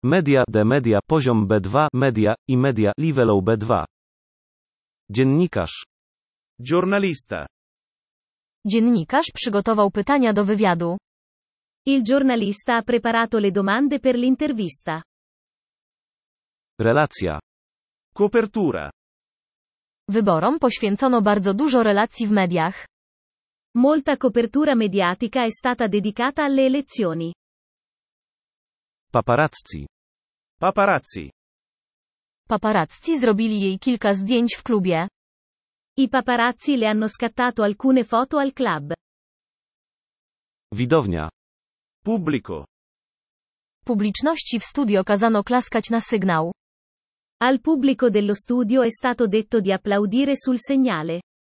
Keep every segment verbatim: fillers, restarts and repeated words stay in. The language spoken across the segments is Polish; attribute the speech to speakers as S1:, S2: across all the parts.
S1: Media D media poziom B dwa media i media livellow B dwa. Dziennikarz.
S2: Giornalista.
S3: Dziennikarz przygotował pytania do wywiadu.
S4: Il giornalista ha preparato le domande per l'intervista.
S1: Relacja.
S2: Copertura.
S3: Wyborom poświęcono bardzo dużo relacji w mediach.
S4: Molta copertura mediatica è stata dedicata alle elezioni.
S1: Paparazzi.
S2: Paparazzi.
S3: Paparazzi zrobili jej kilka zdjęć w klubie.
S4: I paparazzi le hanno scattato alcune foto al club.
S1: Widownia.
S2: Pubblico.
S3: Publiczności w studio kazano klaskać na sygnał.
S4: Al pubblico dello studio è stato detto di applaudire sul segnale.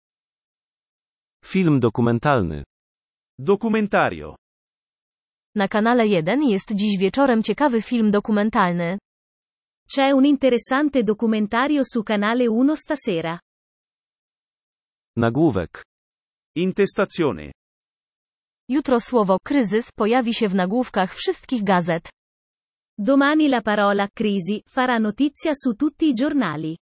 S1: Film dokumentalny.
S2: Documentario.
S3: Na kanale jeden jest dziś wieczorem ciekawy film dokumentalny.
S4: C'è un interessante documentario su Canale uno stasera.
S1: Nagłówek.
S2: Intestazione.
S3: Jutro słowo kryzys pojawi się w nagłówkach wszystkich gazet.
S4: Domani la parola crisi farà notizia su tutti i giornali.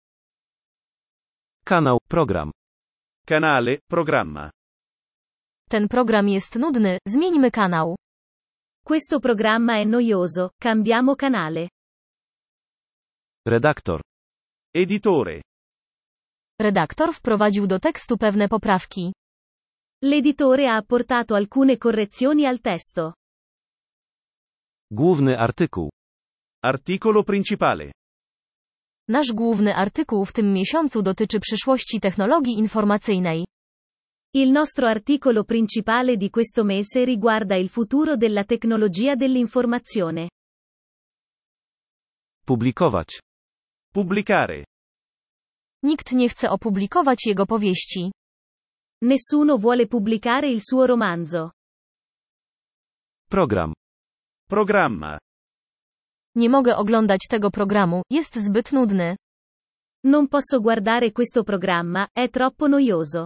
S1: Kanał, program.
S2: Canale, programma.
S3: Ten program jest nudny, zmieńmy kanał.
S4: Questo programma è noioso, cambiamo canale.
S1: Redaktor.
S2: Editore.
S3: Redaktor wprowadził do tekstu pewne poprawki.
S4: L'editore ha apportato alcune correzioni al testo.
S1: Główny artykuł.
S2: Articolo principale.
S3: Nasz główny artykuł w tym miesiącu dotyczy przyszłości technologii informacyjnej.
S4: Il nostro articolo principale di questo mese riguarda il futuro della tecnologia dell'informazione.
S1: Publikować.
S2: Pubblicare.
S3: Nikt nie chce opublikować jego powieści.
S4: Nessuno vuole pubblicare il suo romanzo.
S1: Program.
S2: Programma.
S3: Nie mogę oglądać tego programu, jest zbyt nudny.
S4: Non posso guardare questo programma, è troppo noioso.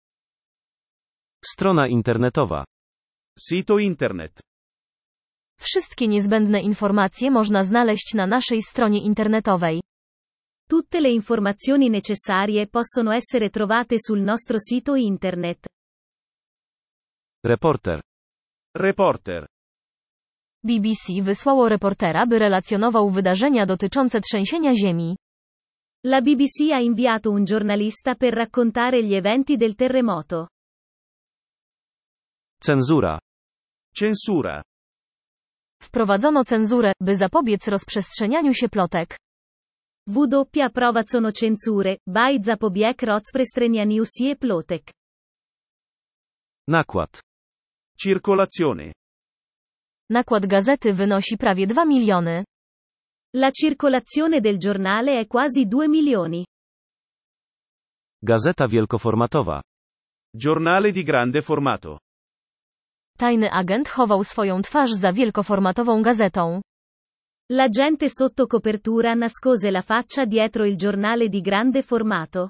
S1: Strona internetowa.
S2: Sito internet.
S3: Wszystkie niezbędne informacje można znaleźć na naszej stronie internetowej.
S4: Tutte le informazioni necessarie possono essere trovate sul nostro sito internet.
S1: Reporter.
S2: Reporter.
S3: B B C wysłało reportera, by relacjonował wydarzenia dotyczące trzęsienia ziemi.
S4: La B B C ha inviato un giornalista per raccontare gli eventi del terremoto.
S1: Cenzura.
S2: Censura.
S3: Wprowadzono cenzurę, by zapobiec rozprzestrzenianiu się plotek.
S4: W doppia provazono censure, by zapobiec rozprzestrzenianiu się plotek.
S1: Nakład.
S2: Circolazione.
S3: Nakład gazety wynosi prawie dwa miliony.
S4: La circolazione del giornale è quasi due milioni.
S1: Gazeta wielkoformatowa.
S2: Giornale di grande formato.
S3: Tajny agent chował swoją twarz za wielkoformatową gazetą.
S4: L'agente sotto copertura nascose la faccia dietro il giornale di grande formato.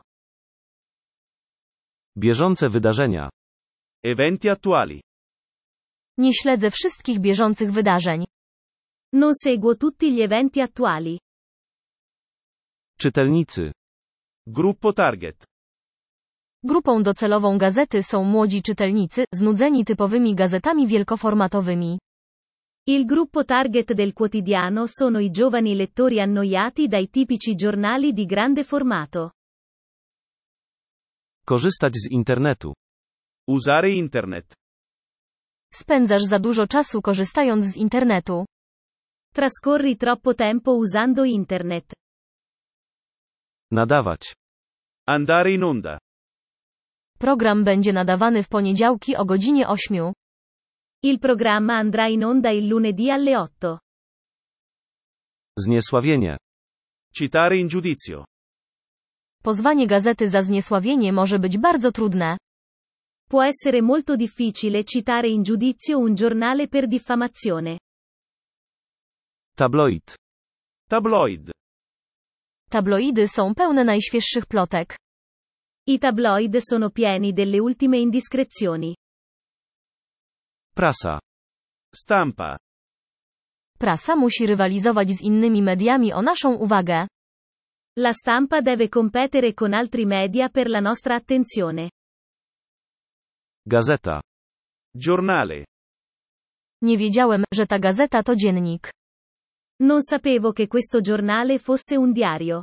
S1: Bieżące wydarzenia.
S2: Eventi attuali.
S3: Nie śledzę wszystkich bieżących wydarzeń.
S4: Non seguo tutti gli eventi attuali.
S1: Czytelnicy.
S2: Gruppo target.
S3: Grupą docelową gazety są młodzi czytelnicy, znudzeni typowymi gazetami wielkoformatowymi.
S4: Il gruppo target del quotidiano sono i giovani lettori annoiati dai tipici giornali di grande formato.
S1: Korzystać z internetu.
S2: Usare internet.
S3: Spędzasz za dużo czasu korzystając z internetu.
S4: Trascorri troppo tempo usando internet.
S1: Nadawać.
S2: Andare in onda.
S3: Program będzie nadawany w poniedziałki o godzinie ósmej.
S4: Il programma andrà in onda il lunedì alle otto.
S1: Zniesławienie.
S2: Citare in giudizio.
S3: Pozwanie gazety za zniesławienie może być bardzo trudne.
S4: Può essere molto difficile citare in giudizio un giornale per diffamazione.
S1: Tabloid.
S2: Tabloid.
S3: Tabloidy są pełne najświeższych plotek.
S4: I tabloid sono pieni delle ultime indiscrezioni.
S1: Prasa.
S2: Stampa.
S3: Prasa musi rywalizować z innymi mediami o naszą uwagę.
S4: La stampa deve competere con altri media per la nostra attenzione.
S1: Gazeta.
S2: Giornale.
S3: Nie wiedziałem, że ta gazeta to dziennik.
S4: Non sapevo che questo giornale fosse un diario.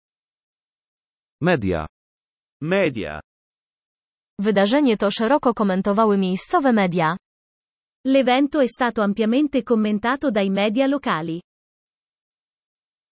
S1: Media.
S2: Media.
S3: Wydarzenie to szeroko komentowały miejscowe media.
S4: L'evento è stato ampiamente commentato dai media locali.